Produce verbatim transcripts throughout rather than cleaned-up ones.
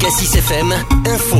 Cassis F M, info.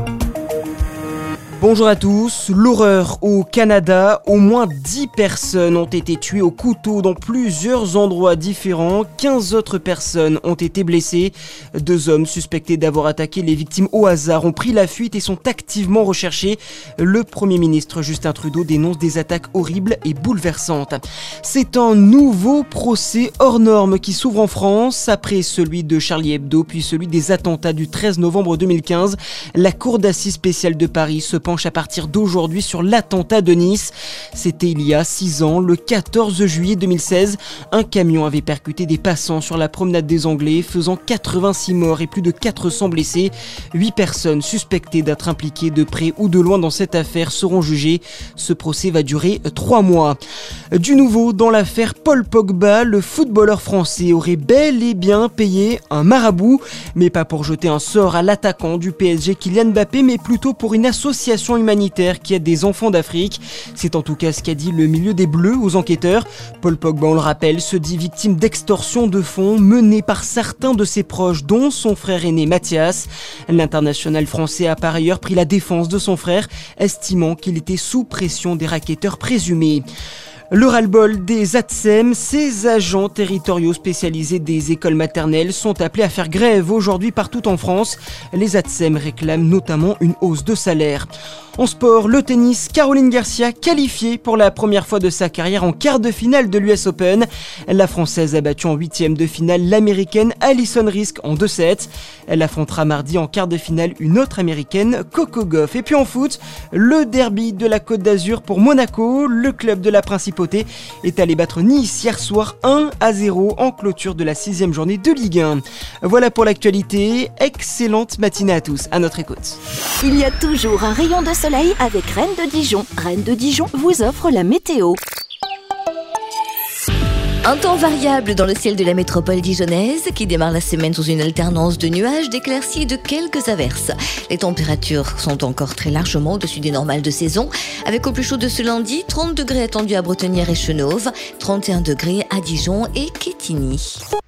Bonjour à tous. L'horreur au Canada. Au moins dix personnes ont été tuées au couteau dans plusieurs endroits différents. quinze autres personnes ont été blessées. Deux hommes suspectés d'avoir attaqué les victimes au hasard ont pris la fuite et sont activement recherchés. Le Premier ministre Justin Trudeau dénonce des attaques horribles et bouleversantes. C'est un nouveau procès hors norme qui s'ouvre en France. Après celui de Charlie Hebdo, puis celui des attentats du treize novembre deux mille quinze. La Cour d'assises spéciale de Paris se penche à partir d'aujourd'hui sur l'attentat de Nice. C'était il y a six ans, le quatorze juillet deux mille seize. Un camion avait percuté des passants sur la promenade des Anglais, faisant quatre-vingt-six morts et plus de quatre cents blessés. Huit personnes suspectées d'être impliquées de près ou de loin dans cette affaire seront jugées. Ce procès va durer trois mois. Du nouveau dans l'affaire Paul Pogba, le footballeur français aurait bel et bien payé un marabout, mais pas pour jeter un sort à l'attaquant du P S G Kylian Mbappé, mais plutôt pour une association humanitaire qui aide des enfants d'Afrique. C'est en tout cas ce qu'a dit le milieu des Bleus aux enquêteurs. Paul Pogba, on le rappelle, se dit victime d'extorsion de fonds menée par certains de ses proches, dont son frère aîné Mathias. L'international français a par ailleurs pris la défense de son frère, estimant qu'il était sous pression des racketteurs présumés. Le ras-le-bol des A T S E M, ces agents territoriaux spécialisés des écoles maternelles sont appelés à faire grève aujourd'hui partout en France. Les A T S E M réclament notamment une hausse de salaire. En sport, le tennis, Caroline Garcia qualifiée pour la première fois de sa carrière en quart de finale de l'U S Open. La Française a battu en huitième de finale l'Américaine Alison Riske en deux sept. Elle affrontera mardi en quart de finale une autre Américaine, Coco Gauff. Et puis en foot, le derby de la Côte d'Azur pour Monaco. Le club de la Principauté est allé battre Nice hier soir un à zéro en clôture de la sixième journée de Ligue un. Voilà pour l'actualité. Excellente matinée à tous. À notre écoute. Il y a toujours un rayon de soleil avec Rennes de Dijon. Rennes de Dijon vous offre la météo. Un temps variable dans le ciel de la métropole dijonnaise qui démarre la semaine sous une alternance de nuages, d'éclaircies et de quelques averses. Les températures sont encore très largement au-dessus des normales de saison, avec au plus chaud de ce lundi, trente degrés attendus à Bretonnière et Chenôve, trente et un degrés à Dijon et Quetigny.